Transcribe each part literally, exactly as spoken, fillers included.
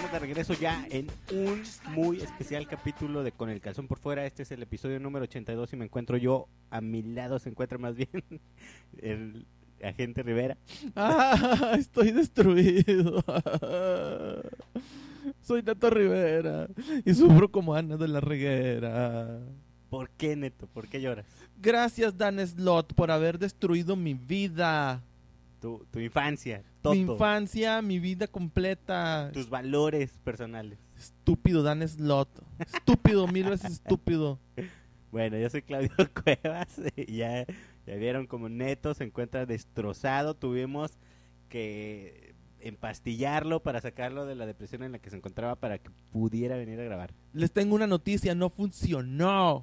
estamos de regreso ya en un muy especial capítulo de Con el Calzón por Fuera. Este es el episodio número ochenta y dos y me encuentro yo, a mi lado se encuentra más bien el agente Rivera. Ah, estoy destruido. Soy Neto Rivera y sufro como Ana de la Reguera. ¿Por qué, Neto? ¿Por qué lloras? Gracias, Dan Slott, por haber destruido mi vida. Tu, tu infancia, todo. Mi infancia, mi vida completa. Tus valores personales. Estúpido Dan Slott. Estúpido, mil veces estúpido. Bueno, yo soy Claudio Cuevas y ya, ya vieron como Neto se encuentra destrozado. Tuvimos que empastillarlo para sacarlo de la depresión en la que se encontraba para que pudiera venir a grabar. Les tengo una noticia, no funcionó.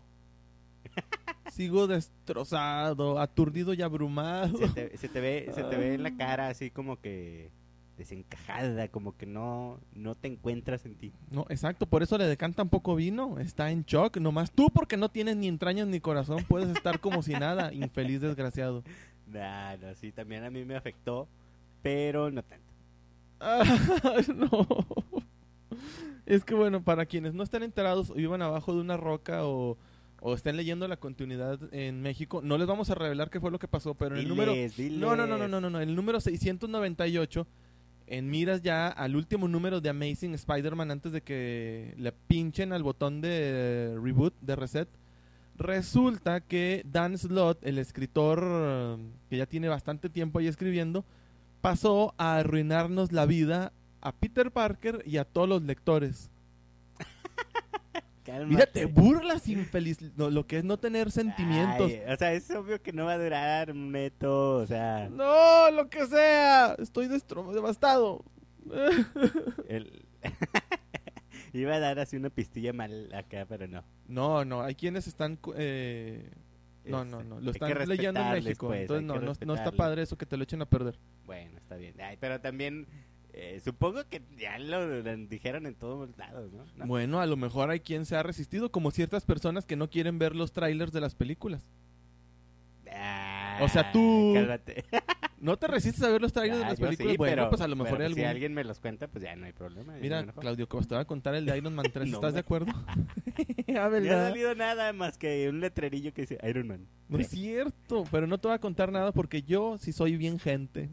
Sigo destrozado, aturdido y abrumado. Se te, se te ve, se te ve en la cara así como que desencajada, como que no, no te encuentras en ti. No, exacto, por eso le decantan poco vino. Está en shock, nomás tú porque no tienes ni entrañas ni corazón puedes estar como si nada, infeliz desgraciado. Nah, no, sí, también a mí me afectó, pero no tanto. Ay, no. Es que bueno, para quienes no están enterados o vivan abajo de una roca o, o estén leyendo la continuidad en México, no les vamos a revelar qué fue lo que pasó, pero en el número Diles, diles. No, no, no, no, no, no, no, el número seiscientos noventa y ocho en miras ya al último número de Amazing Spider-Man antes de que le pinchen al botón de reboot, de reset. Resulta que Dan Slott, el escritor eh, que ya tiene bastante tiempo ahí escribiendo, pasó a arruinarnos la vida a Peter Parker y a todos los lectores. Cálmate. Mira, te burlas, infeliz, no, lo que es no tener sentimientos. Ay, o sea, es obvio que no va a durar, Neto, o sea... No, lo que sea, estoy destro- devastado. El... Iba a dar así una pistilla mal acá, pero no. No, no, hay quienes están... Eh... No, Es- no, no, hay lo que están leyendo en respetarles, México, pues, entonces hay no, que no, no está respetarles. padre eso que te lo echen a perder. Bueno, está bien. Ay, pero también eh, supongo que ya lo, lo dijeron en todos lados, ¿no? ¿No? Bueno, a lo mejor hay quien se ha resistido, como ciertas personas que no quieren ver los trailers de las películas. Ah, O sea, tú- cálmate. ¿No te resistes a ver los trailers Ah, de las yo películas? sí, bueno, pero- pues a lo mejor pero hay si algún... alguien me los cuenta, pues ya no hay problema. ya Mira, me enojo. Claudio, que te voy a contar el de Iron Man tres, No, ¿estás de güey. acuerdo? ah, No ha ¿verdad? salido nada más que un letrerillo que dice Iron Man. No es cierto, pero no te voy a contar nada porque yo sí soy bien gente.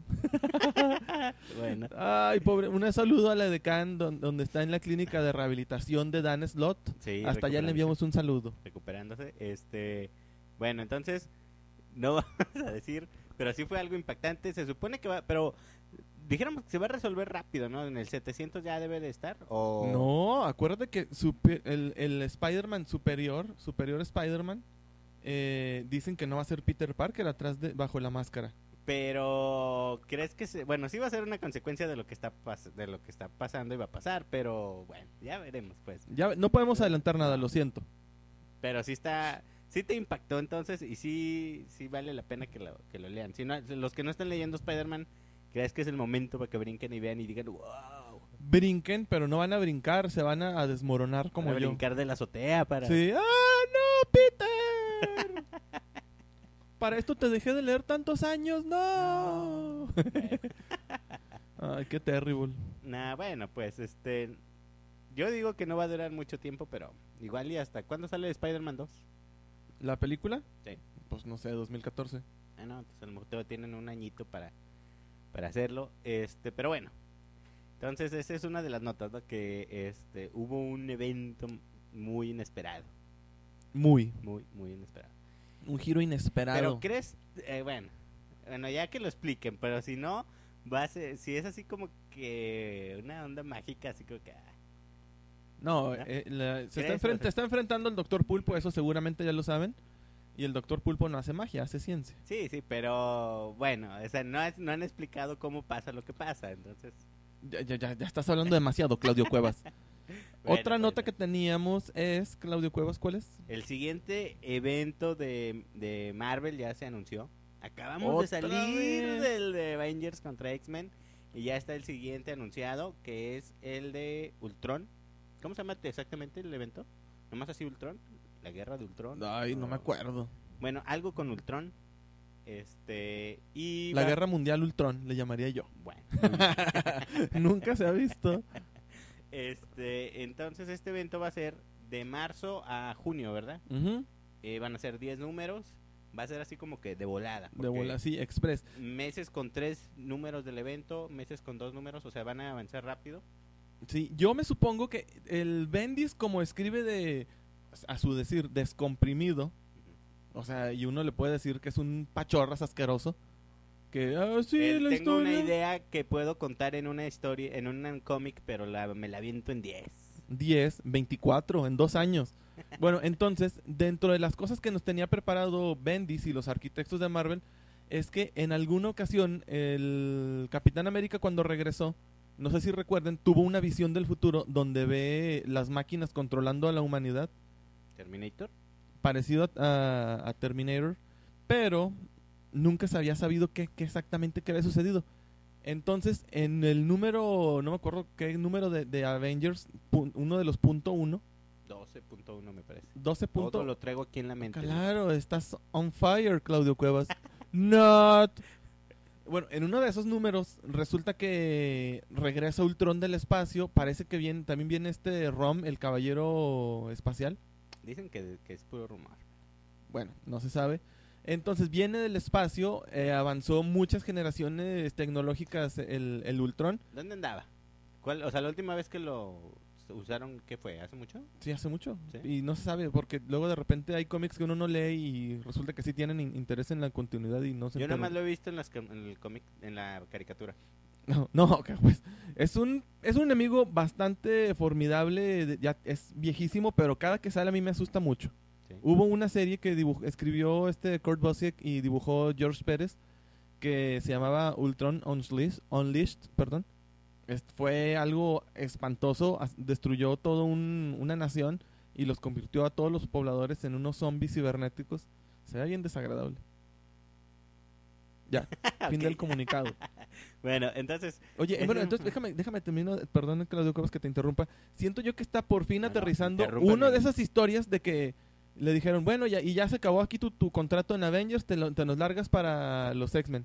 Bueno, Ay, pobre, un saludo a la decán don- donde está en la clínica de rehabilitación de Dan Slott. sí. Hasta allá le recuperándose, enviamos un saludo. Recuperándose. Este, bueno, entonces, no vamos a decir, pero sí fue algo impactante. Se supone que va, pero dijéramos que se va a resolver rápido, ¿no? En el setecientos ya debe de estar. O... No, acuérdate que super- el, el Spider-Man superior, superior Spider-Man, eh, dicen que no va a ser Peter Parker atrás de bajo la máscara. Pero crees que se, bueno, sí va a ser una consecuencia de lo que está pas- de lo que está pasando y va a pasar, pero bueno, ya veremos pues. Ya no podemos adelantar nada, lo siento. Pero sí está, sí te impactó entonces y sí, sí vale la pena que lo, que lo lean. Si no, los que no están leyendo Spider-Man, ¿crees que es el momento para que brinquen y vean y digan, wow? Brinquen, pero no van a brincar, se van a, a desmoronar como Para yo. brincar de la azotea para. Sí. ¡Ah, no, Peter! Para esto te dejé de leer tantos años, no. Ay, qué terrible. Nah, bueno, pues este, yo digo que no va a durar mucho tiempo, pero igual y hasta ¿cuándo sale Spider-Man dos? ¿La película? Sí. Pues no sé, dos mil catorce. Ah, no, entonces a lo mejor todavía tienen un añito para, para hacerlo. Este, pero bueno. Entonces, esa es una de las notas, ¿no? Que este, hubo un evento muy inesperado. Muy. Muy, muy inesperado. Un giro inesperado. Pero crees, eh, bueno, bueno, ya que lo expliquen, pero si no, va a ser, si es así como que una onda mágica, así como que... ah, No, ¿no? eh, la- se ¿Crees? está, enfrent- está enfrentando al Doctor Pulpo, eso seguramente ya lo saben. Y el Doctor Pulpo no hace magia, hace ciencia. Sí, sí, pero bueno, o sea, no, es- no han explicado cómo pasa lo que pasa, entonces... Ya, ya, ya, ya estás hablando demasiado, Claudio Cuevas. Bueno, Otra pues, nota bueno. que teníamos es, Claudio Cuevas, ¿cuál es? El siguiente evento de, de Marvel ya se anunció. Acabamos de ¿Otra salir vez? del de Avengers contra X-Men y ya está el siguiente anunciado, que es el de Ultron. ¿Cómo se llama exactamente el evento? ¿Nomás así Ultron? ¿La guerra de Ultron? Ay, no me O- acuerdo. Bueno, algo con Ultron. Este, y... La va- Guerra Mundial Ultron, le llamaría yo. Bueno. Nunca se ha visto. Este, entonces este evento va a ser de marzo a junio, ¿verdad? Ujú. Eh, van a ser diez números. Va a ser así como que de volada. De porque bola, sí, express. Meses con tres números del evento, meses con dos números, o sea, van a avanzar rápido. Sí, yo me supongo que el Bendis, como escribe de, a su decir, descomprimido, o sea, y uno le puede decir que es un pachorras asqueroso, que, ah, sí, Eh, la tengo una historia. idea que puedo contar en una historia, en un cómic, pero la, me la viento en diez. diez, veinticuatro, en dos años. Bueno, entonces, dentro de las cosas que nos tenía preparado Bendis y los arquitectos de Marvel, es que en alguna ocasión el Capitán América cuando regresó, no sé si recuerden, tuvo una visión del futuro donde ve las máquinas controlando a la humanidad, Terminator. parecido a, a- a Terminator, pero nunca se había sabido qué, qué exactamente qué había sucedido. Entonces, en el número, no me acuerdo qué número de, de Avengers, pu- uno de los punto uno, doce punto uno me parece. doce Todo punto- lo traigo aquí en la mente. Claro, estás on fire, Claudio Cuevas. Not. Bueno, en uno de esos números resulta que regresa Ultron del espacio. Parece que viene, también viene este Rom, el caballero espacial. Dicen que, que es puro rumor. Bueno, no se sabe. Entonces viene del espacio, eh, avanzó muchas generaciones tecnológicas el, el Ultron. ¿Dónde andaba? ¿Cuál, o sea, la última vez que lo usaron, ¿qué fue? ¿Hace mucho? Sí, hace mucho. ¿Sí? Y no se sabe, porque luego de repente hay cómics que uno no lee y resulta que sí tienen in- interés en la continuidad y no se Yo nada enteran. más lo he visto en, las, ca- en el cómic, en la caricatura. No, no, que pues es un es un enemigo bastante formidable, de- ya es viejísimo, pero cada que sale a mí me asusta mucho. ¿Sí? Hubo una serie que dibuj- escribió este Kurt Busiek y dibujó George Pérez que se llamaba Ultron Unleashed, Unleashed, perdón. Est- fue algo espantoso, as- destruyó toda un- una nación y los convirtió a todos los pobladores en unos zombies cibernéticos. Se ve bien desagradable. Ya, fin Ok. del comunicado. Bueno, entonces, Oye, Ese- bueno, entonces déjame, déjame terminar, perdón Claudio Cuevas que te interrumpa. Siento yo que está por fin No, no, aterrizando interrúmpame. una de esas historias de que le dijeron, bueno, ya, y ya se acabó aquí tu, tu contrato en Avengers, te, lo- te nos largas para los X-Men.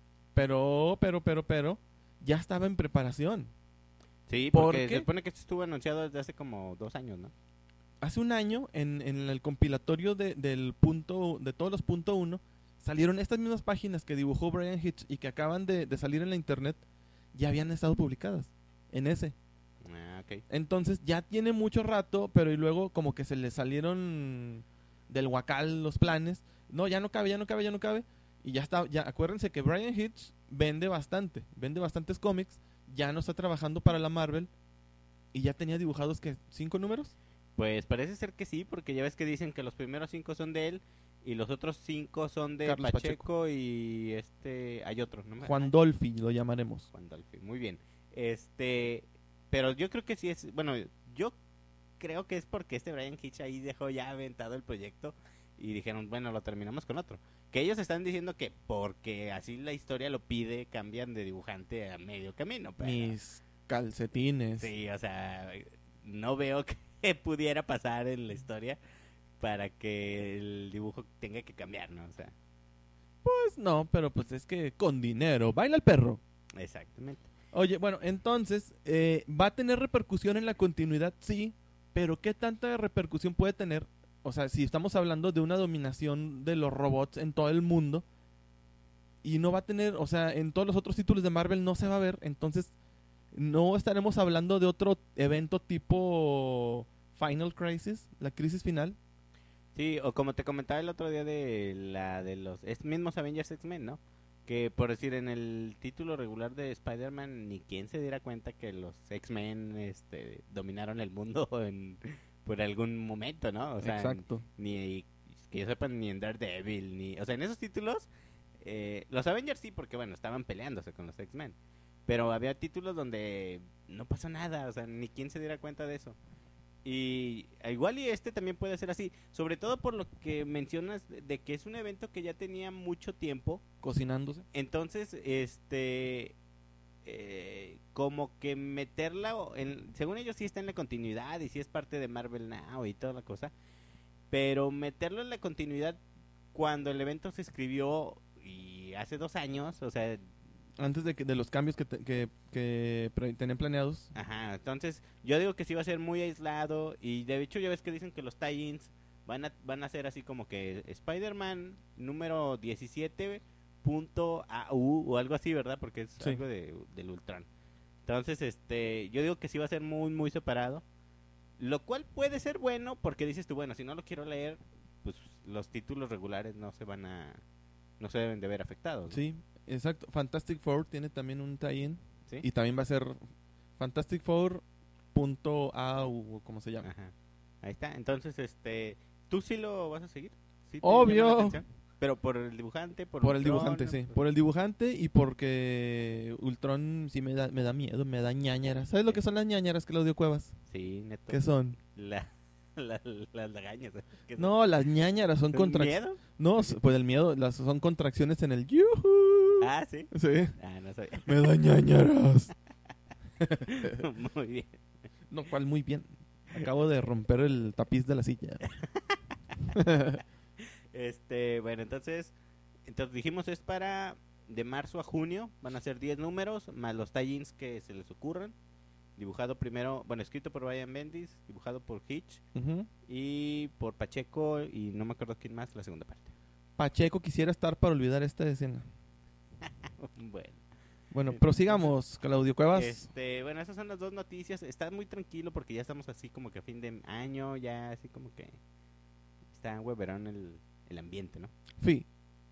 Pero, pero, pero, pero, ya estaba en preparación. sí, ¿Por porque qué? se supone que esto estuvo anunciado desde hace como dos años, ¿no? Hace un año, en, en el compilatorio de, del punto, de todos los punto uno, salieron estas mismas páginas que dibujó Brian Hitch y que acaban de, de salir en la internet, ya habían estado publicadas en ese. Ah, ok. Entonces ya tiene mucho rato, pero y luego como que se le salieron del huacal los planes. No, ya no cabe, ya no cabe, ya no cabe. Y ya está, ya acuérdense que Brian Hitch vende bastante, vende bastantes cómics, ya no está trabajando para la Marvel y ya tenía dibujados que cinco números. Pues parece ser que sí, porque ya ves que dicen que los primeros cinco son de él y los otros cinco son de Carlos Pacheco, y este, hay otro, ¿no? Juan Dolphy lo llamaremos. Juan Dolphy, muy bien. Este, pero yo creo que sí es, bueno, yo creo que es porque este Brian Hitch ahí dejó ya aventado el proyecto y dijeron, bueno, lo terminamos con otro. Que ellos están diciendo que porque así la historia lo pide, cambian de dibujante a medio camino. Pero, Mis calcetines. sí, o sea, no veo que pudiera pasar en la historia para que el dibujo tenga que cambiar, ¿no? O sea, Pues no, pero pues es que con dinero. Baila el perro. exactamente. Oye, bueno, entonces, eh, ¿va a tener repercusión en la continuidad? Sí, pero ¿qué tanta repercusión puede tener? O sea, si estamos hablando de una dominación de los robots en todo el mundo y no va a tener, o sea, en todos los otros títulos de Marvel no se va a ver, entonces no estaremos hablando de otro evento tipo Final Crisis, la crisis final. Sí, o como te comentaba el otro día de la de los es mismos Avengers X-Men, ¿no? Que por decir en el título regular de Spider-Man ni quien se diera cuenta que los X-Men este dominaron el mundo en por algún momento, ¿no? O sea, Exacto. ni que yo sepa ni en Daredevil ni, o sea, en esos títulos eh, los Avengers sí, porque bueno, estaban peleándose con los X-Men. Pero había títulos donde no pasó nada, o sea, ni quien se diera cuenta de eso. Y igual y este también puede ser así, sobre todo por lo que mencionas de, de que es un evento que ya tenía mucho tiempo, Cocinándose. entonces este eh, como que meterla o en, según ellos sí está en la continuidad y sí es parte de Marvel Now y toda la cosa, pero meterlo en la continuidad cuando el evento se escribió y hace dos años, o sea, Antes de, que, de los cambios que, te, que, que pre- tenían planeados. Ajá, entonces yo digo que sí va a ser muy aislado y de hecho ya ves que dicen que los tie-ins van a, van a ser así como que Spider-Man número diecisiete punto A U o algo así, ¿verdad? Porque es Sí. algo de, del Ultron. Entonces, este, yo digo que sí va a ser muy, muy separado. Lo cual puede ser bueno porque dices tú, bueno, si no lo quiero leer, pues los títulos regulares no se van a, no se deben de ver afectados, ¿no? Sí, exacto. Fantastic Four tiene también un tie-in. ¿Sí? Y también va a ser Fantastic Four punto A U o como se llama. Ajá. Ahí está. Entonces, este, ¿tú sí lo vas a seguir? ¿Sí te Obvio. llama la atención? Pero por el dibujante, por, Por el Ultron, dibujante, ¿no? sí. Por- Por el dibujante y porque Ultron sí me da, me da miedo, me da ñañaras. ¿Sabes lo que son las ñañaras, Claudio Cuevas? Sí, neto. ¿Qué son? La, la- las lagañas. ¿eh? ¿Qué son? No, las ñañaras son ¿Un contracciones. miedo? No, s- pues el miedo, las son contracciones en el yuhu. Ah, sí. Sí. Ah, no sabía. Me da ñañaras. Muy bien. No, cual muy bien. Acabo de romper el tapiz de la silla. Este, bueno, entonces, entonces dijimos es para de marzo a junio, van a ser diez números, más los tie-ins que se les ocurran. Dibujado primero, bueno, escrito por Brian Bendis, dibujado por Hitch Ujú. y por Pacheco y no me acuerdo quién más la segunda parte. Pacheco quisiera estar para olvidar esta escena. Bueno, Bueno, prosigamos, Claudio Cuevas. este, bueno, esas son las dos noticias. Está muy tranquilo porque ya estamos así como que a fin de año, ya así como que está hueverón el, el ambiente, ¿no? Fi.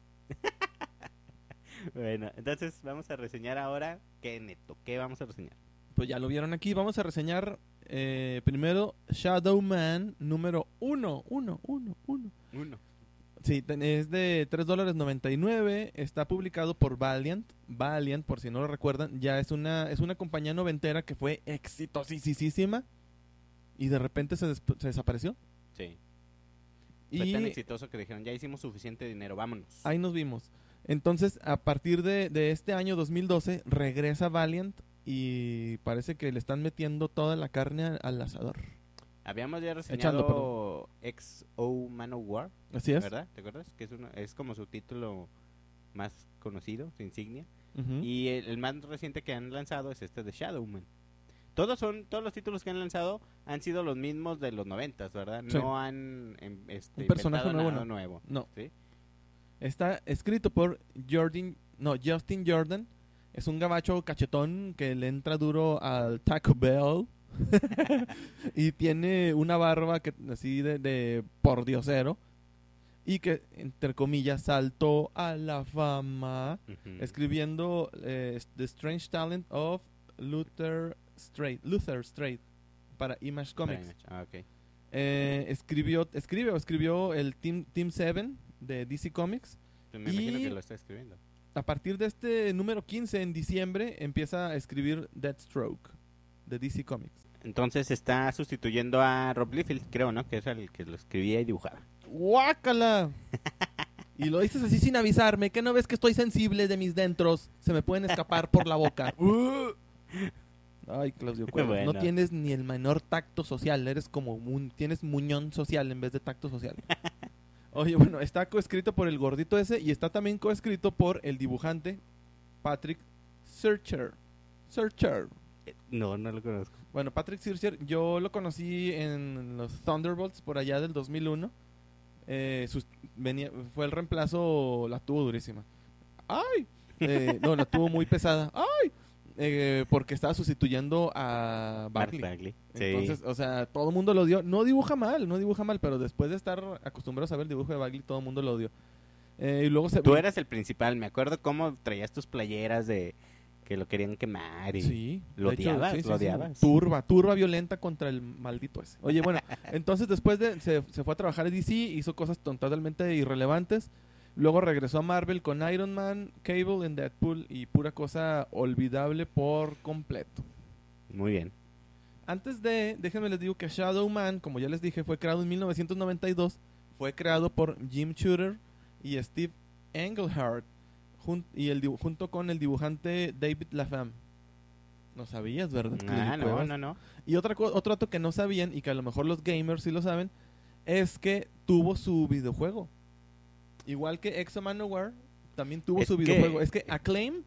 Bueno, entonces vamos a reseñar ahora qué neto, qué vamos a reseñar. Pues ya lo vieron aquí. Vamos a reseñar eh, primero Shadow Man número uno. Uno, uno, uno. Uno. Sí, ten- es de tres dólares noventa y nueve. Está publicado por Valiant. Valiant, por si no lo recuerdan, ya es una, es una compañía noventera que fue exitosísima. Y de repente se, desp- se desapareció. Sí. Fue Y tan exitoso que dijeron, ya hicimos suficiente dinero, vámonos. ahí nos vimos. Entonces, a partir de, de este año dos mil doce, regresa Valiant y parece que le están metiendo toda la carne al, al asador. Habíamos ya Echando, reseñado X O Manowar, Así es. ¿verdad? ¿Te acuerdas? Que es, uno, es como su título más conocido, su insignia. Ujú. Y el, el más reciente que han lanzado es este de Shadowman. Todos son todos los títulos que han lanzado han sido los mismos de los noventas, ¿verdad? Sí. No han em, este, Un personaje inventado nuevo, nada no. nuevo. No. ¿Sí? Está escrito por Jordan, no, Justin Jordan. Es un gabacho cachetón que le entra duro al Taco Bell. Y tiene una barba que así de, de pordiosero. Y que, entre comillas, saltó a la fama Ujú. escribiendo eh, The Strange Talent of Luther Straight, Luther Straight para Image Comics. Image. Ah, ok. Eh, escribió, escribe o escribió el Team, Team siete de D C Comics. Pues me imagino Y- que lo está escribiendo. A partir de este número quince en diciembre empieza a escribir Deathstroke de D C Comics. Entonces está sustituyendo a Rob Liefeld, creo, ¿no? Que es el que lo escribía y dibujaba. ¡Guácala! Y lo dices así sin avisarme. ¿Qué no ves que estoy sensible de mis dentros? Se me pueden escapar por la boca. Uh. Ay, Claudio Cuevas, Bueno. no tienes ni el menor tacto social. Eres como un, tienes muñón social en vez de tacto social. Oye, bueno, está coescrito por el gordito ese y está también coescrito por el dibujante Patrick Searcher. Searcher. Eh, No, no lo conozco. Bueno, Patrick Searcher, yo lo conocí en los Thunderbolts por allá del dos mil uno. Eh, sus- venía, fue el reemplazo, la tuvo durísima. ¡Ay! Eh, no, la tuvo muy pesada. ¡Ay! Eh, porque estaba sustituyendo a Mark Bagley. Bagley. Sí. Entonces, o sea, todo el mundo lo dio. No dibuja mal, no dibuja mal, pero después de estar acostumbrados a ver el dibujo de Bagley, todo el mundo lo dio. Eh, y luego se... Tú eras el principal. Me acuerdo cómo traías tus playeras de que lo querían quemar. Y... Sí. ¿Lo de hecho, odiabas? sí, sí, ¿Lo sí. odiabas? Turba, turba violenta contra el maldito ese. Oye, bueno, entonces después de... Se, se fue a trabajar en D C, hizo cosas ton- totalmente irrelevantes. Luego regresó a Marvel con Iron Man, Cable en Deadpool y pura cosa olvidable por completo. Muy bien. Antes de, déjenme les digo que Shadow Man, como ya les dije, fue creado en mil novecientos noventa y dos. Fue creado por Jim Shooter y Steve Englehart jun- y el, dibu- junto con el dibujante David Lafame. No sabías, ¿verdad? Ah, no, Cuevas? no, no. Y otra co- otro dato que no sabían y que a lo mejor los gamers sí lo saben es que tuvo su videojuego. Igual que Exo Manowar también tuvo Es su que- videojuego. Es que Acclaim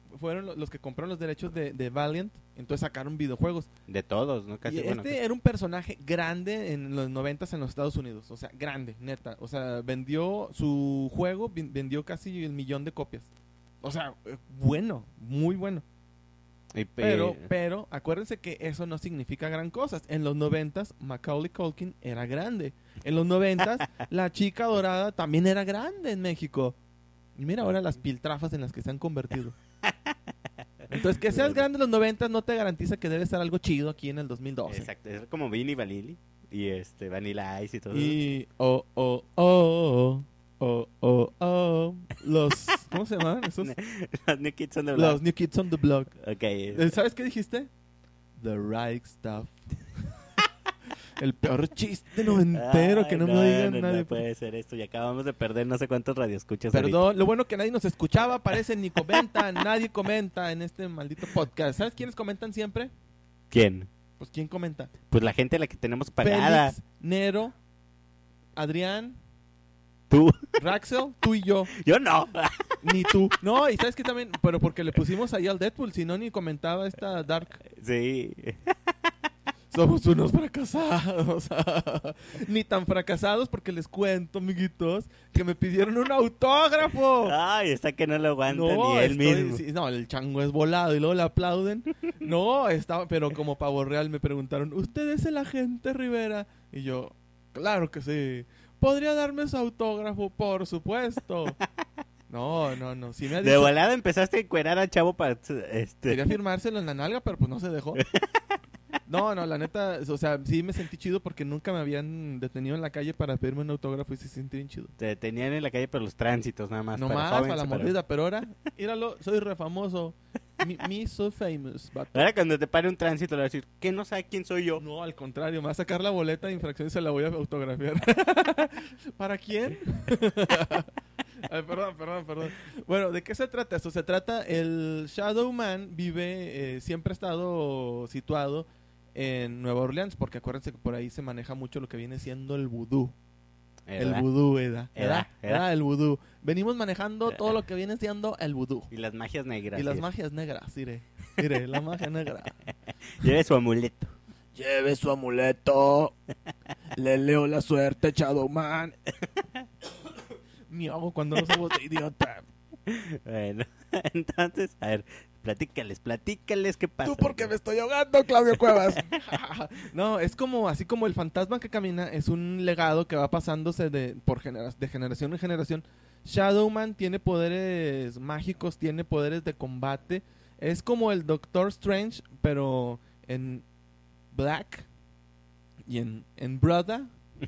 fueron lo- los que compraron los derechos de, de Valiant, entonces sacaron videojuegos. De todos, ¿no? Casi, Y bueno, este casi- era un personaje grande en los noventas en los Estados Unidos, o sea, grande, neta. O sea, vendió su juego, ven- vendió casi el millón de copias. O sea, eh, bueno, muy bueno. y pe- Pero, pero, acuérdense que eso no significa gran cosa. En los noventas, Macaulay Culkin era grande. En los noventas, la chica dorada también era grande en México. Y mira ahora las piltrafas en las que se han convertido. Entonces, que seas grande en los noventas no te garantiza que debe estar algo chido aquí en el dos mil doce. Exacto, es como Vinny Vanilli y este Vanilla Ice y todo. Y, oh, oh, oh, oh, oh, oh, los, ¿cómo se llaman esos? Los New Kids on the Los Block. New Kids on the Block. Ok. Eh, ¿Sabes qué dijiste? The right stuff. El peor chiste noventero, que no Ay, me digan no, nadie. No puede ser esto, y acabamos de perder no sé cuántos radioescuchas. ahorita. Perdón, lo bueno que nadie nos escuchaba, parece ni comentan, nadie comenta en este maldito podcast. ¿Sabes quiénes comentan siempre? ¿Quién? Pues ¿quién comenta? Pues la gente a la que tenemos pagada. Félix, Nero, Adrián, Tú. Raxel, tú y yo. Yo no. Ni tú. No, y sabes que también, pero porque le pusimos ahí al Deadpool, si no ni comentaba esta Dark. Sí. Somos unos fracasados. Ni tan fracasados porque les cuento, amiguitos, que me pidieron un autógrafo. Ay, está que no lo aguanta ni No, él estoy- mismo. sí, no, el chango es volado y luego le aplauden. No, estaba, pero como pavo real me preguntaron, ¿usted es el agente Rivera? Y yo, claro que sí. ¿Podría darme su autógrafo? Por supuesto. No, no, no. Si me ha De dicho, volada empezaste a encuerar al chavo para este. quería firmárselo en la nalga, pero pues no se dejó. No, no, la neta, o sea, sí me sentí chido porque nunca me habían detenido en la calle para pedirme un autógrafo y se sentí bien chido. Te tenían en la calle por los tránsitos nada más. No para más, jóvenes, para la para- mordida, pero ahora, míralo, soy re famoso. Me, me so famous, vato. Ahora cuando te pare un tránsito le vas a decir, ¿qué no sabe quién soy yo? No, al contrario, me va a sacar la boleta de infracción y se la voy a autografiar. ¿Para quién? Ay, perdón, perdón, perdón. Bueno, ¿de qué se trata esto? Se trata, el Shadow Man vive, eh, siempre ha estado situado en Nueva Orleans, porque acuérdense que por ahí se maneja mucho lo que viene siendo el vudú. El ¿Verdad? vudú, Eda. Eda, Eda, Eda. el vudú. Venimos manejando todo lo que viene siendo el vudú. Y las magias negras. Y las sí. magias negras, mire. Mire, la magia negra. Lleve su amuleto. Lleve su amuleto. Le leo la suerte, Shadowman. Me hago cuando no somos de idiota. Bueno, entonces, a ver, platícales, platícales qué pasa. Tú porque me estoy ahogando, Claudio Cuevas. No, es como, así como el fantasma que camina, es un legado que va pasándose de, por genera- de generación en generación. Shadowman tiene poderes mágicos, tiene poderes de combate. Es como el Doctor Strange, pero en Black y en, en Brother.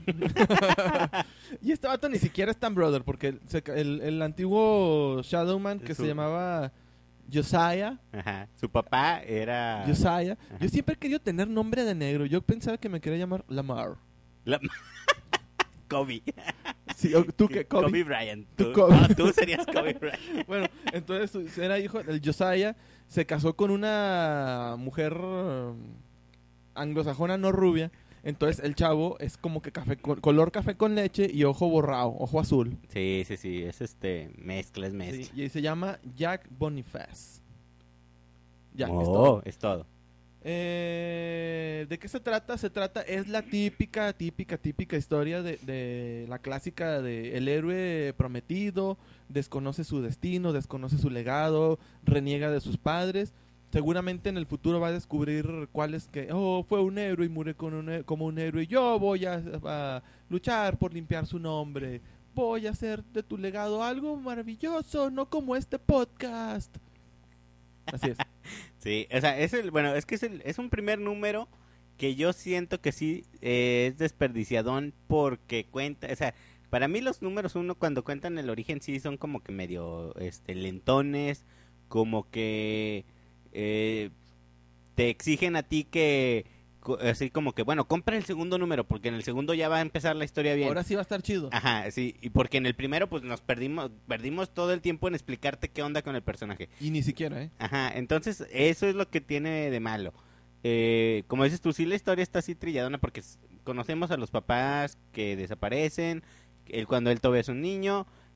Y este vato ni siquiera es tan brother, porque el, se- el- el antiguo Shadowman que Su- se llamaba Josiah, Ajá, su papá era... Josiah, Ajá. yo siempre he querido tener nombre de negro. Yo pensaba que me quería llamar Lamar. La- Kobe. Sí, o- ¿tú qué? Kobe, Kobe. Bryant. Tú Tú, Kobe. no, tú serías Kobe Bryant. Bueno, entonces su- era hijo del Josiah, se casó con una mujer um, anglosajona no rubia. Entonces el chavo es como que café con- color café con leche y ojo borrado, ojo azul. Sí, sí, sí, es este, mezcla, es mezcla. Sí, y se llama Jack Boniface. Ya, es oh, todo. es todo. Eh, ¿De qué se trata? Se trata, es la típica, típica, típica historia de, de la clásica de el héroe prometido, desconoce su destino, desconoce su legado, reniega de sus padres. Seguramente en el futuro va a descubrir cuál es que, oh, fue un héroe y murió con un he- como un héroe. Yo voy a, a luchar por limpiar su nombre. Voy a hacer de tu legado algo maravilloso, no como este podcast. Así es. Sí, o sea, es el, bueno, es que es, el, es un primer número que yo siento que sí eh, es desperdiciadón porque cuenta, o sea, para mí los números uno cuando cuentan el origen sí son como que medio este lentones, como que eh, te exigen a ti que co- así como que bueno, compra el segundo número porque en el segundo ya va a empezar la historia bien. Ahora sí va a estar chido. Ajá, sí, y porque en el primero pues nos perdimos perdimos todo el tiempo en explicarte qué onda con el personaje. Y ni siquiera, ¿eh? Ajá, entonces eso es lo que tiene de malo. Eh, como dices tú, sí la historia está así trilladona porque s- conocemos a los papás que desaparecen, él cuando él todavía es un niño,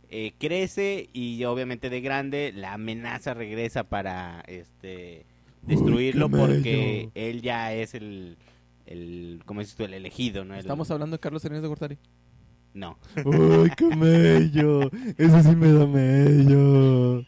eh, crece y obviamente de grande la amenaza regresa para este destruirlo. Uy, qué bello. Porque él ya es el, el ¿cómo dices tú? El elegido, ¿no? El- Estamos hablando de Carlos Salinas de Gortari. No. ¡Uy, qué mello! Eso sí me da mello.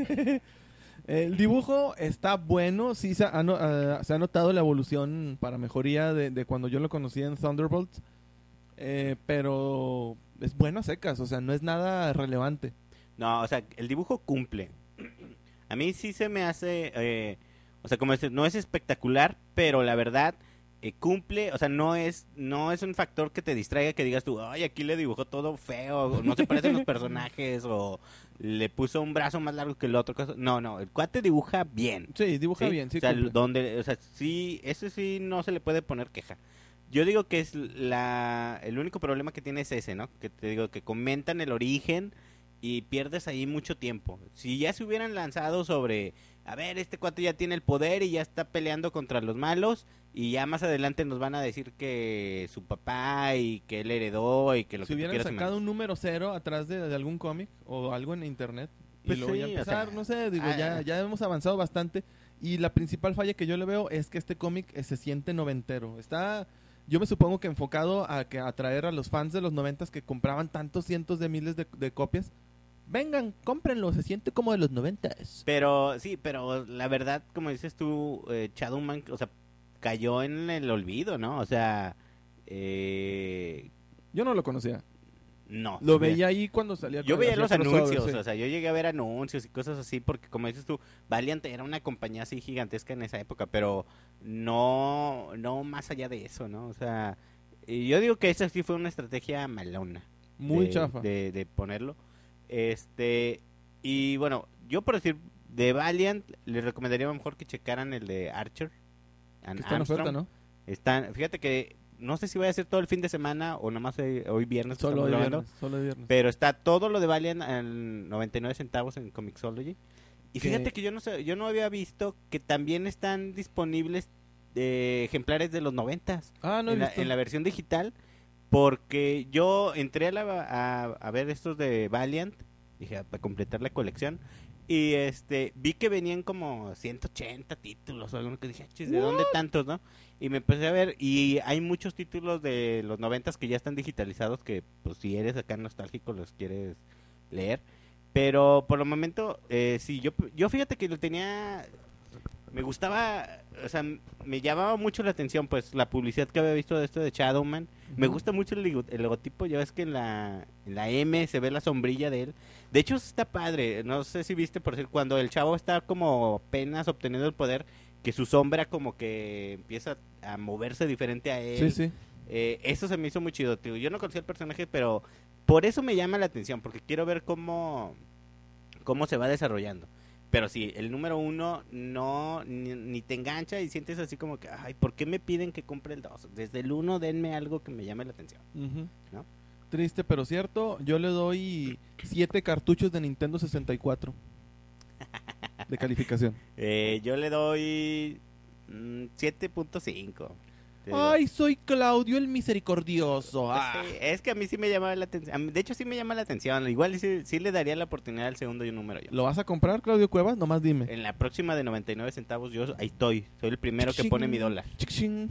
El dibujo está bueno, sí se ha, no- ah, se ha notado la evolución para mejoría de, de cuando yo lo conocí en Thunderbolts, eh, pero es bueno a secas, o sea, no es nada relevante. No, o sea, el dibujo cumple. A mí sí se me hace, eh, o sea, como dices, no es espectacular, pero la verdad eh, cumple, o sea, no es no es un factor que te distraiga, que digas tú, ay, aquí le dibujó todo feo, o no se parecen los personajes, o le puso un brazo más largo que el otro. cosa- No, no, el cuate dibuja bien. Sí, dibuja ¿Sí? bien, sí O sea, cumple. donde, o sea, sí, eso sí no se le puede poner queja. Yo digo que es la, el único problema que tiene es ese, ¿no? Que te digo que comentan el origen y pierdes ahí mucho tiempo. Si ya se hubieran lanzado sobre, a ver, este cuate ya tiene el poder y ya está peleando contra los malos y ya más adelante nos van a decir que su papá y que él heredó y que lo Si que tú hubieran quieras y sacado más. un número cero atrás de, de algún cómic o algo en internet y Pues luego ya sí, o empezar, sea, no sé, digo, ah, ya, ya hemos avanzado bastante y la principal falla que yo le veo es que este cómic eh, se siente noventero. Está, yo me supongo que enfocado a que atraer a los fans de los noventas que compraban tantos cientos de miles de, de copias. Vengan, cómprenlo, se siente como de los noventas. Pero sí, pero la verdad, como dices tú, eh, Shadowman, o sea, cayó en el olvido, ¿no? O sea, eh, Yo no lo conocía. no. Lo mira, veía ahí cuando salía. Yo con- veía hacía los crossover, anuncios, sí. o sea, yo llegué a ver anuncios y cosas así, porque como dices tú, Valiant era una compañía así gigantesca en esa época, pero no, no más allá de eso, ¿no? O sea, y yo digo que esa sí fue una estrategia malona Muy de, chafa. de, de ponerlo. Este, y bueno, yo por decir, de Valiant, les recomendaría mejor que checaran el de Archer, Que and está en oferta, Armstrong. ¿no? Están, fíjate que no sé si voy a hacer todo el fin de semana o nomás hoy, hoy viernes que Solo estamos de grabando. viernes. Solo de viernes. Pero está todo lo de Valiant en noventa y nueve centavos en Comixology. Y Que- fíjate que yo no sé, yo no había visto que también están disponibles eh, ejemplares de los noventas Ah, no he en, la, visto. en la versión digital. Porque yo entré a, la, a, a ver estos de Valiant, dije, para completar la colección. Y este vi que venían como ciento ochenta títulos o algo que dije, "Chis, ¿de dónde tantos, no?" Y me empecé a ver y hay muchos títulos de los noventas que ya están digitalizados que pues si eres acá nostálgico los quieres leer. Pero por el momento, eh, sí, yo, yo fíjate que lo tenía, me gustaba, o sea, me llamaba mucho la atención pues la publicidad que había visto de esto de Shadowman. Me Ujú. gusta mucho el, ligo- el logotipo, ya ves que en la, en la M se ve la sombrilla de él. De hecho está padre, no sé si viste por decir, cuando el chavo está como apenas obteniendo el poder, que su sombra como que empieza a moverse diferente a él. Sí, sí. Eh, eso se me hizo muy chido, tío. Yo no conocía el personaje, pero por eso me llama la atención, porque quiero ver cómo, cómo se va desarrollando. Pero sí, el número uno no, ni, ni te engancha y sientes así como que, ay, ¿por qué me piden que compre el dos? Desde el uno denme algo que me llame la atención, Ujú. ¿no? Triste pero cierto, yo le doy siete cartuchos de Nintendo sesenta y cuatro de calificación. Eh, yo le doy mm, siete punto cinco. te digo. Ay, soy Claudio el misericordioso. Pues Ah. sí, es que a mí sí me llama la atención. De hecho, sí me llama la atención. Igual sí, sí le daría la oportunidad al segundo y un número yo. ¿Lo vas a comprar, Claudio Cuevas? Nomás dime. En la próxima de noventa y nueve centavos, yo ahí estoy. Soy el primero que pone mi dólar. Chichín.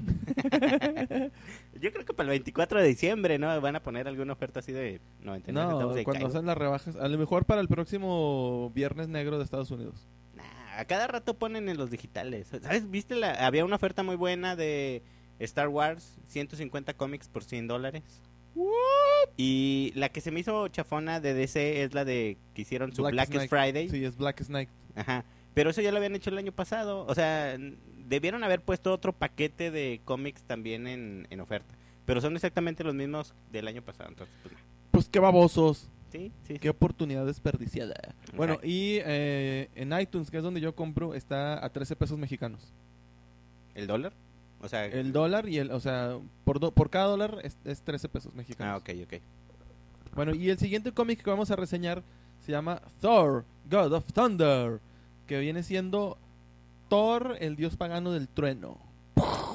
Yo creo que para el veinticuatro de diciembre, ¿no? Van a poner alguna oferta así de noventa y nueve No, centavos. de cuando caigo. hacen las rebajas. A lo mejor para el próximo Viernes Negro de Estados Unidos. Nah, a cada rato ponen en los digitales. ¿Sabes? ¿Viste? La, había una oferta muy buena de Star Wars, ciento cincuenta cómics por cien dólares. Y la que se me hizo chafona de D C es la de que hicieron su Blackest Blackest Night. Friday. Sí, es Black Knight. Ajá. Pero eso ya lo habían hecho el año pasado. O sea, n- debieron haber puesto otro paquete de cómics también en, en oferta. Pero son exactamente los mismos del año pasado. Entonces, pues, nah. Pues qué babosos. sí, sí. sí. Qué oportunidad desperdiciada. Bueno, Exacto. y eh, en iTunes, que es donde yo compro, está a trece pesos mexicanos. ¿El dólar? O sea, El dólar y el, o sea, por, do- por cada dólar es, es trece pesos mexicanos. ah, ok, ok. Bueno, y el siguiente cómic que vamos a reseñar se llama Thor, God of Thunder, que viene siendo Thor, el dios pagano del trueno.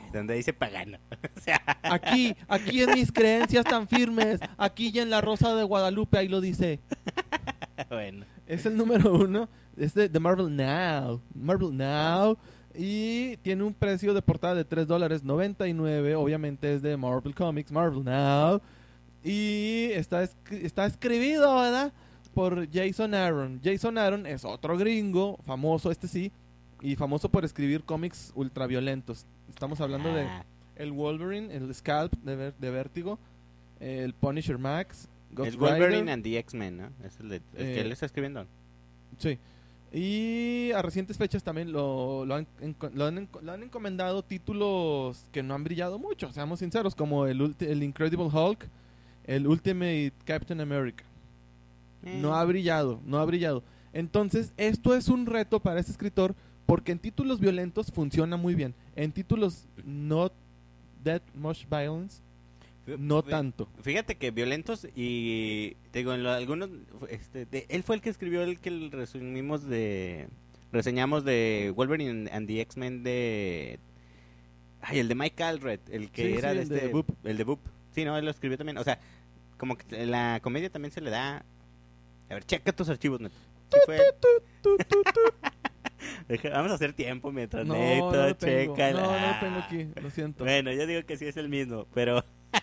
donde dice pagano. O sea, Aquí, aquí en mis creencias tan firmes, aquí y en la Rosa de Guadalupe, ahí lo dice. bueno. Es el número uno, es de, de Marvel Now, Marvel Now, y tiene un precio de portada de tres dólares noventa y nueve, obviamente es de Marvel Comics, Marvel Now, y está, escri- está escribido, ¿verdad?, por Jason Aaron. Jason Aaron es otro gringo, famoso, este sí, y famoso por escribir cómics ultraviolentos. Estamos hablando de Ah, el Wolverine, el Scalp de, Ver- de Vértigo, el Punisher Max, Ghost el Wolverine Rider. and the X-Men, ¿no? Es el, de, el Eh, que él está escribiendo. Sí. Y a recientes fechas también lo, lo, han, enco- lo, han, enco- lo han encomendado títulos que no han brillado mucho, seamos sinceros, como el, ulti- el Incredible Hulk, el Ultimate Captain America. Eh, No ha brillado, no ha brillado. Entonces, esto es un reto para este escritor porque en títulos violentos funciona muy bien. En títulos not that much violence, fí- no fí- tanto. Fíjate que violentos y te digo en lo- algunos este de- él fue el que escribió el que el resumimos de reseñamos de Wolverine and the X-Men de ay, el de Mike Allred, el que Sí, era sí, de el de este Boop. el de Boop. Sí, no, él lo escribió también, o sea, como que la comedia también se le da. A ver, checa tus archivos, Neto. Sí fue- Tu, tu, tu. Deja- Vamos a hacer tiempo mientras No, Neto no lo tengo. checa. No, la- no lo tengo aquí, lo siento. Bueno, yo digo que sí es el mismo, pero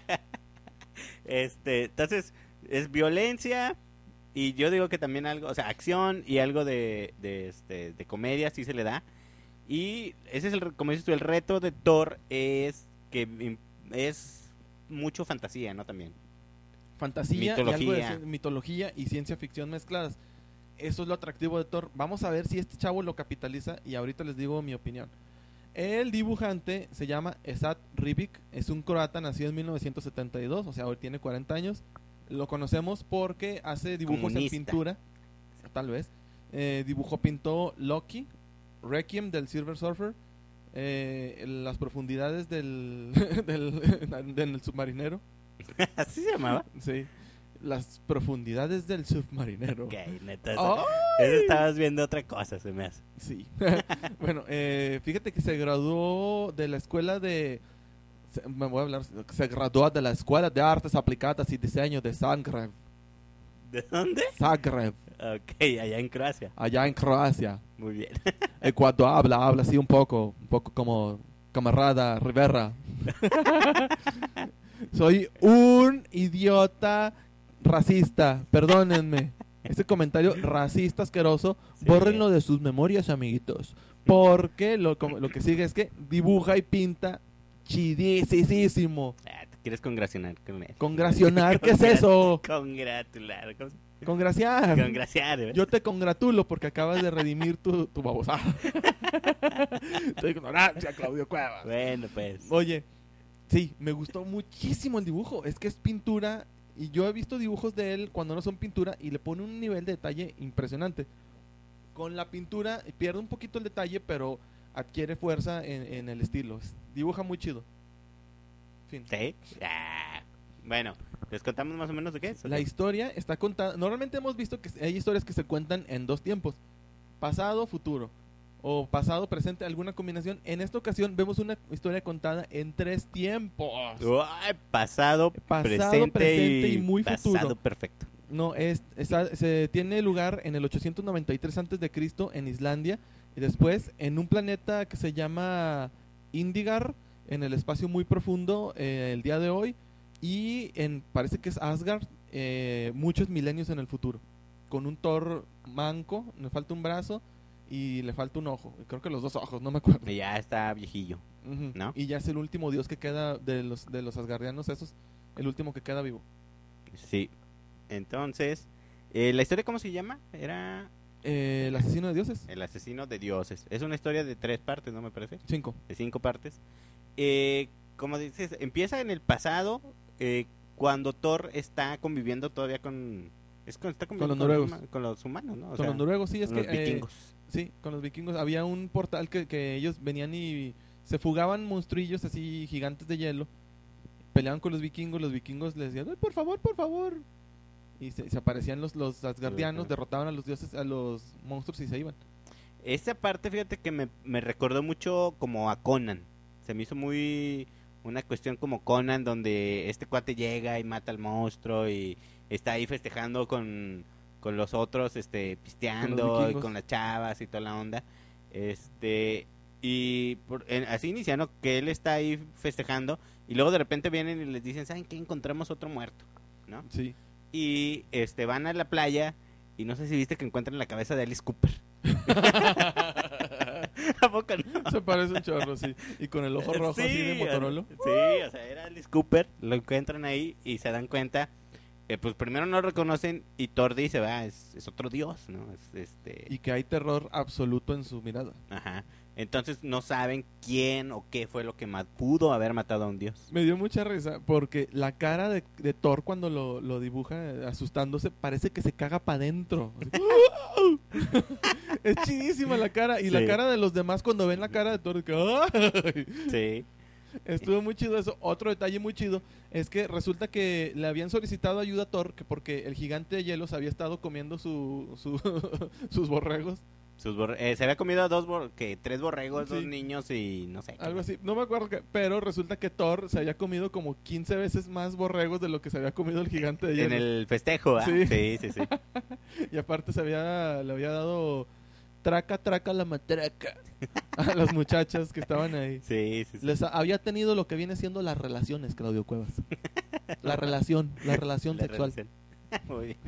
este, entonces es violencia y yo digo que también algo, o sea, acción y algo de de este de comedia sí se le da. Y ese es el re- como dices tú, el reto de Thor es que im- es mucho fantasía, ¿no? También. Fantasía y algo de Mitología. ci- mitología y ciencia ficción mezcladas. Eso es lo atractivo de Thor. Vamos a ver si este chavo lo capitaliza y ahorita les digo mi opinión. El dibujante se llama Esat Ribic, es un croata nacido en mil novecientos setenta y dos, o sea, hoy tiene cuarenta años. Lo conocemos porque hace dibujos Comunista. en pintura, tal vez. Eh, dibujó, pintó Loki, Requiem del Silver Surfer, eh, las profundidades del, del, del submarinero. Así se llamaba. Sí, las profundidades del submarinero. Ok, neta. ¡Ay! Eso estabas viendo otra cosa, se me hace. Sí. Bueno, eh, fíjate que se graduó de la escuela de... se- me voy a hablar... Se graduó de la Escuela de Artes Aplicadas y Diseño de Zagreb. ¿De dónde? Zagreb, Ok, allá en Croacia. allá en Croacia. Muy bien. Y cuando habla, habla así un poco, un poco como camarada Rivera. Soy un idiota racista, perdónenme. Ese comentario racista asqueroso, Sí. bórrenlo de sus memorias, amiguitos. Porque lo, como- lo que sigue es que dibuja y pinta chidísimo. Ah, te quieres congracionar con él. Congracionar, ¿qué es Congrat- eso? Congratular. ¿cómo se- Congraciar. Congraciar. ¿eh? Yo te congratulo porque acabas de redimir tu, tu babosada. Tu ignorancia, Claudio Cuevas. Bueno, pues. Oye, sí, me gustó muchísimo el dibujo. Es que es pintura y yo he visto dibujos de él cuando no son pintura y le pone un nivel de detalle impresionante. Con la pintura pierde un poquito el detalle, pero adquiere fuerza en, en el estilo. Es- dibuja muy chido. Fin. ¿Sí? Ah, bueno, ¿les contamos más o menos de qué es? La historia está contada. Normalmente hemos visto que hay historias que se cuentan en dos tiempos: pasado, futuro, o pasado, presente, alguna combinación. En esta ocasión vemos una historia contada en tres tiempos. Uy, pasado, Pasado, presente, presente y, y muy pasado futuro. perfecto. No, es, está- se tiene lugar en el ochocientos noventa y tres antes de Cristo en Islandia y después en un planeta que se llama Indigar en el espacio muy profundo eh, el día de hoy y en parece que es Asgard eh, muchos milenios en el futuro con un Thor manco, le falta un brazo y le falta un ojo, creo que los dos ojos, no me acuerdo. Y ya está viejillo. Ujú. ¿No? Y ya es el último dios que queda de los de los asgardianos esos, el último que queda vivo. Sí. Entonces, eh, ¿la historia cómo se llama? Era Eh, el asesino de dioses. El asesino de dioses. Es una historia de tres partes, ¿no me parece? Cinco. De cinco partes. Eh, como dices, empieza en el pasado, eh, cuando Thor está conviviendo todavía con... Es con, está conviviendo Con los noruegos. huma- con los humanos, ¿no? O Con sea, los noruegos, sí, es con que... los eh, vikingos. sí, con los vikingos. Había un portal que, que ellos venían y se fugaban monstrillos así gigantes de hielo. Peleaban con los vikingos, los vikingos les decían, "Ay, por favor, por favor." Y se, se aparecían los, los asgardianos, Ajá. derrotaban a los dioses, a los monstruos y se iban. Esa parte, fíjate que me, me recordó mucho como a Conan. Se me hizo muy una cuestión como Conan, donde este cuate llega y mata al monstruo y está ahí festejando con, con los otros, este, pisteando y vikingos. con las chavas y toda la onda. Este, y por- en- así inicia, ¿no? Que él está ahí festejando y luego de repente vienen y les dicen, ¿saben qué? Encontramos otro muerto, ¿no? Sí. Y este van a la playa y no sé si viste que encuentran la cabeza de Alice Cooper. ¿A poco no? Se parece un chorro, sí. Y con el ojo rojo así de Motorola. Sí, o sea, era Alice Cooper. Lo encuentran ahí y se dan cuenta. Eh, pues primero no lo reconocen y Thor dice, va, es, es otro dios, ¿no? Es, este... Y que hay terror absoluto en su mirada. Ajá. Entonces no saben quién o qué fue lo que ma- pudo haber matado a un dios. Me dio mucha risa porque la cara de, de Thor cuando lo, lo dibuja eh, asustándose parece que se caga para adentro. Es chidísima la cara. Y Sí. la cara de los demás cuando ven la cara de Thor. de que, ¡ay! Sí. Estuvo muy chido eso. Otro detalle muy chido es que resulta que le habían solicitado ayuda a Thor que porque el gigante de hielo se había estado comiendo su, su- sus borregos. Sus borre- eh, se había comido a dos, bor- que tres borregos, Sí. dos niños y no sé. qué Algo más. así. No me acuerdo qué. Pero resulta que Thor se había comido como quince veces más borregos de lo que se había comido el gigante de hielo. En el festejo, ¿ah? Sí. Sí, sí, sí. Y aparte se había, le había dado traca, traca la matraca a las muchachas que estaban ahí. Sí, sí, sí. Les ha- había tenido lo que viene siendo las relaciones, Claudio Cuevas. La relación, la relación La sexual. relación. Muy bien.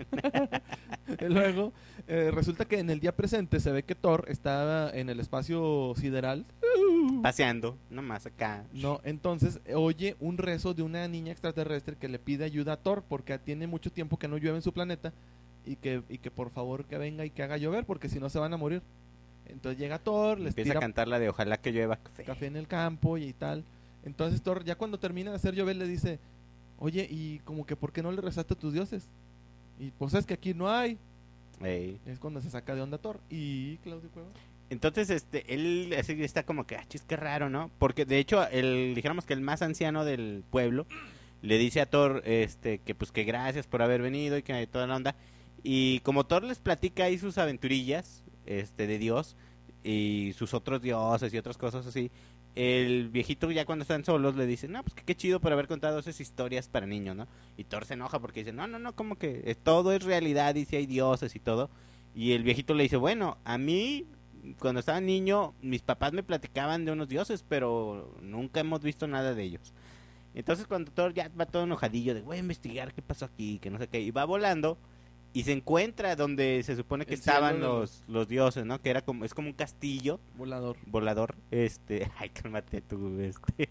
Y luego, eh, resulta que en el día presente se ve que Thor estaba en el espacio sideral. Paseando, nomás acá. No, entonces eh, oye un rezo de una niña extraterrestre que le pide ayuda a Thor porque tiene mucho tiempo que no llueve en su planeta y que, y que por favor que venga y que haga llover porque si no se van a morir. Entonces llega Thor, les Empieza a tira cantar la de ojalá que llueva café. café en el campo y tal. Entonces Thor ya cuando termina de hacer llover le dice, oye, y como que ¿por qué no le rezaste a tus dioses? Y pues es que aquí no hay. Ey. Es cuando se saca de onda Thor. Y Claudio Cuevas. Entonces, este, él así está como que, ah, chis, qué raro, ¿no? Porque de hecho, el, dijéramos que el más anciano del pueblo le dice a Thor, este, que pues que gracias por haber venido y que toda la onda. Y como Thor les platica ahí sus aventurillas, este, de Dios y sus otros dioses y otras cosas así, el viejito ya cuando están solos le dice, no, pues que qué chido por haber contado esas historias para niños, ¿no? Y Thor se enoja porque dice, no, no, no, como que eh, todo es realidad y si hay dioses y todo. Y el viejito le dice, bueno, a mí cuando estaba niño mis papás me platicaban de unos dioses, pero nunca hemos visto nada de ellos. Entonces cuando Thor ya va todo enojadillo de voy a investigar qué pasó aquí, que no sé qué, y va volando y se encuentra donde se supone que El estaban cielo de los, los dioses, ¿no? Que era como, es como un castillo Volador. volador, este, ay, cálmate tú, este,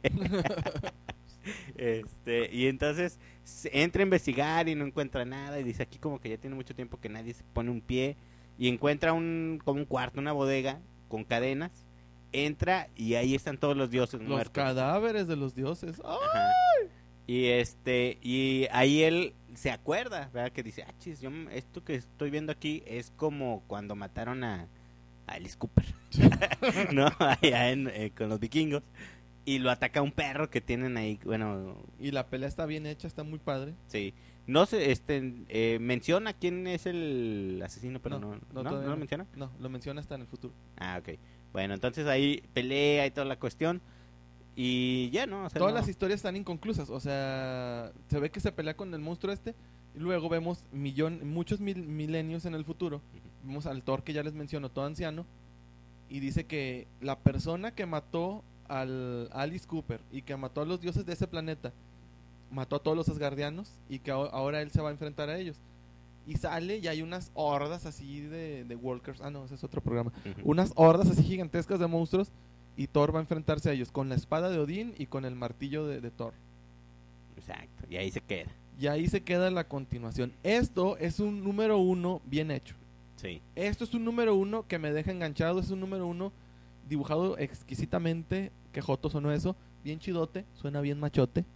este, y entonces se entra a investigar y no encuentra nada y dice aquí como que ya tiene mucho tiempo que nadie se pone un pie y encuentra un, como un cuarto, una bodega con cadenas, entra y ahí están todos los dioses Los muertos. cadáveres de los dioses. ¡Ah! Ajá. Y este, y ahí él se acuerda, ¿verdad? Que dice, ah, chis, yo, m- esto que estoy viendo aquí es como cuando mataron a, a Alice Cooper, ¿no? Allá en, eh, con los vikingos. Y lo ataca un perro que tienen ahí, bueno, Y la pelea está bien hecha, está muy padre. sí. No sé, este, eh, menciona quién es el asesino, pero No, no, no, ¿no? ¿No, todavía lo no. menciona? No, lo menciona hasta en el futuro. Ah, ok. Bueno, entonces ahí pelea y toda la cuestión. Y ya, ¿no? O sea, Todas no- las historias están inconclusas. O sea, se ve que se pelea con el monstruo este. Y luego vemos millón, muchos mil, milenios en el futuro. Vemos al Thor que ya les menciono, todo anciano. Y dice que la persona que mató al Alice Cooper y que mató a los dioses de ese planeta, mató a todos los asgardianos y que aho- ahora él se va a enfrentar a ellos. Y sale y hay unas hordas así de, de walkers. Ah, no, ese es otro programa. Ujú. Unas hordas así gigantescas de monstruos. Y Thor va a enfrentarse a ellos con la espada de Odín y con el martillo de, de Thor. Exacto, y ahí se queda. Y ahí se queda la continuación. Esto es un número uno bien hecho. Sí. Esto es un número uno que me deja enganchado. Es un número uno dibujado exquisitamente. Qué joto sonó eso. Bien chidote. Suena bien machote.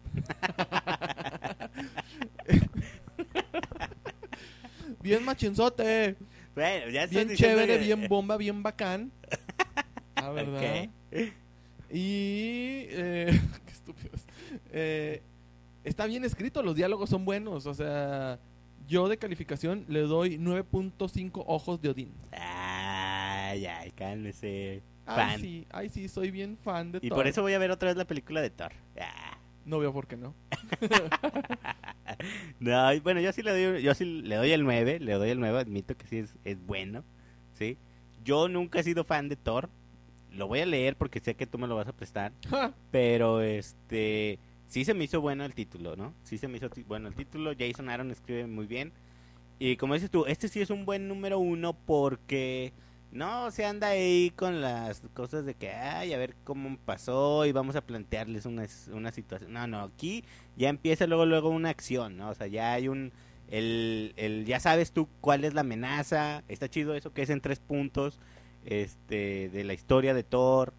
Bien machinzote. Bueno, ya estás Bien diciendo chévere, que- bien bomba, bien bacán. Ah, ¿verdad? Ok. Y... eh, qué estúpidos. Eh, está bien escrito, los diálogos son buenos. O sea, yo de calificación le doy nueve punto cinco ojos de Odín. Ay, ay, cálmese. Ay, fan. sí, ay, sí, soy bien fan de Y Thor. por eso voy a ver otra vez la película de Thor. Ah. No veo por qué no. No, y bueno, yo sí le doy, yo sí le doy el nueve, le doy el nueve, admito que sí es, es bueno, ¿sí? Yo nunca he sido fan de Thor, lo voy a leer porque sé que tú me lo vas a prestar, pero este, sí se me hizo bueno el título, ¿no? Sí se me hizo ti- bueno el título, Jason Aaron escribe muy bien, y como dices tú, este sí es un buen número uno porque no se anda ahí con las cosas de que, ay, a ver cómo pasó y vamos a plantearles una, una situación. No, no, aquí ya empieza luego luego una acción, ¿no? O sea, ya hay un, el, el, ya sabes tú cuál es la amenaza, está chido eso que es en tres puntos, este, de la historia de Thor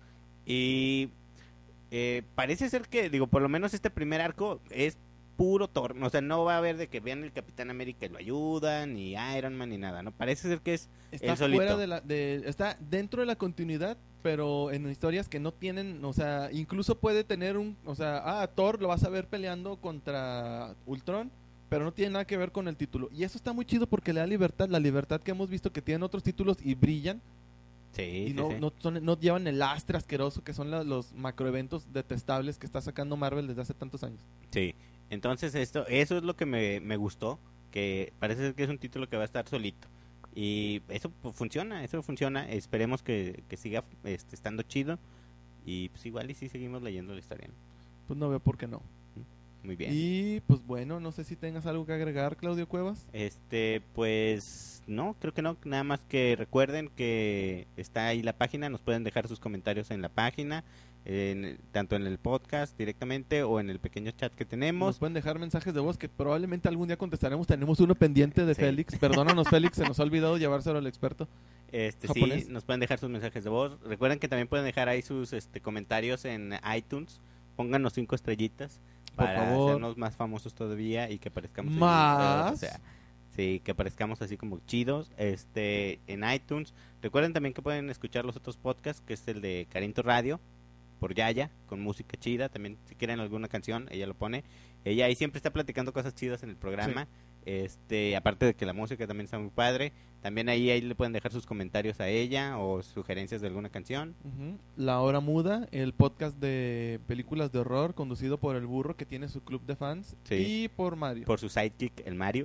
y eh, parece ser que, digo, por lo menos este primer arco es puro Thor, o sea, no va a haber de que vean el Capitán América y lo ayudan, ni Iron Man, ni nada, ¿no? Parece ser que es Está él solito. fuera de la, de, está dentro de la continuidad, pero en historias que no tienen, o sea, incluso puede tener un, o sea, ah, Thor lo vas a ver peleando contra Ultron, pero no tiene nada que ver con el título. Y eso está muy chido porque le da libertad, la libertad que hemos visto que tienen otros títulos y brillan. Sí, Y sí, no, sí. no, son- no llevan el lastre asqueroso que son la- los macroeventos detestables que está sacando Marvel desde hace tantos años. Sí. Entonces esto, eso es lo que me, me gustó, que parece ser que es un título que va a estar solito. Y eso pues, funciona, eso funciona. Esperemos que, que siga este, estando chido. Y pues igual y sí seguimos leyendo la historia, ¿no? Pues no veo por qué no. Muy bien. Y pues bueno, no sé si tengas algo que agregar, Claudio Cuevas. Este, pues no, creo que no, nada más que recuerden que está ahí la página, nos pueden dejar sus comentarios en la página, en- tanto en el podcast directamente o en el pequeño chat que Nos tenemos. pueden dejar mensajes de voz que probablemente algún día contestaremos. Tenemos uno pendiente de Sí. Félix. Perdónanos, Félix, se nos ha olvidado llevárselo al experto. Este, japonés. sí, nos pueden dejar sus mensajes de voz. Recuerden que también pueden dejar ahí sus este, comentarios en iTunes. Pónganos cinco estrellitas Por para favor. hacernos más famosos todavía y que aparezcamos ahí, Más. o sea, sí, que aparezcamos así como chidos, este, en iTunes. Recuerden también que pueden escuchar los otros podcasts, que es el de Carinto Radio por Yaya, con música chida. También si quieren alguna canción, ella lo pone. Ella ahí siempre está platicando cosas chidas en el programa. Este, aparte de que la música también está muy padre. También ahí, ahí le pueden dejar sus comentarios a ella o sugerencias de alguna canción. Ujú. La Hora Muda, el podcast de películas de horror conducido por el burro que tiene su club de fans. Sí. Y por Mario. Por su sidekick, el Mario.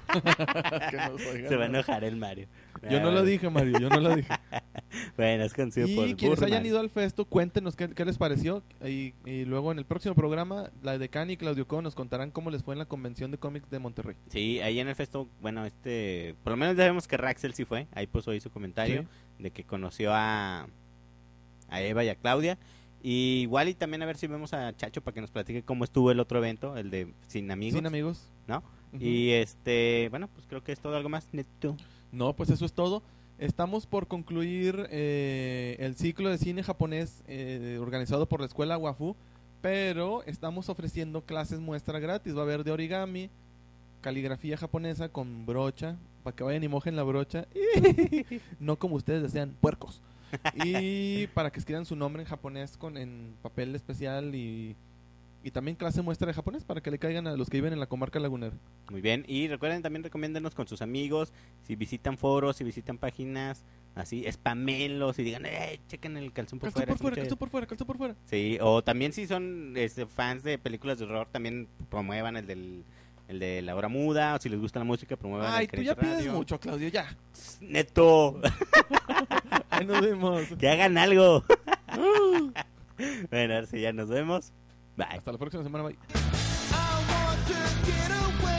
Que nos oigan, Se va a ¿no? enojar el Mario. Yo no lo dije, Mario, yo no lo dije. Bueno, es conocido por Y el quienes burro hayan Mario. ido al festo, cuéntenos qué, qué les pareció. Y, y luego en el próximo programa, la de Cani y Claudio Co nos contarán cómo les fue en la convención de cómics de Monterrey. Sí, ahí en el festo, bueno, este, por lo menos ya vemos que Raxel sí fue, ahí puso ahí su comentario Sí. de que conoció a, a Eva y a Claudia. Y igual y también a ver si vemos a Chacho para que nos platique cómo estuvo el otro evento, el de Sin Amigos, Sin amigos. ¿no? Ujú. Y este, bueno, pues creo que es todo. Algo más, Neto. No, pues eso es todo. Estamos por concluir eh, el ciclo de cine japonés eh, organizado por la escuela Wafu, pero estamos ofreciendo clases muestra gratis. Va a haber de origami, caligrafía japonesa con brocha, para que vayan y mojen la brocha, no como ustedes desean, puercos. Y para que escriban su nombre en japonés con en papel especial y, y también clase muestra de japonés para que le caigan a los que viven en la comarca lagunera. Muy bien, y recuerden también recomiéndenos con sus amigos, si visitan foros, si visitan páginas, así, spamenlos y digan, eh, chequen el calzón por Calzón fuera. por fuera, está muy calzón por fuera, calzón por fuera. Sí, o también si son este, fans de películas de horror, también promuevan el del el de La Hora Muda, o si les gusta la música, promuevan Ay, el tú ya Carinto pides Radio. mucho, Claudio, ya. Neto, Ahí nos vemos. que hagan algo. Bueno, ahora sí, ya nos vemos. Bye. Hasta la próxima semana, bye. I want to get away.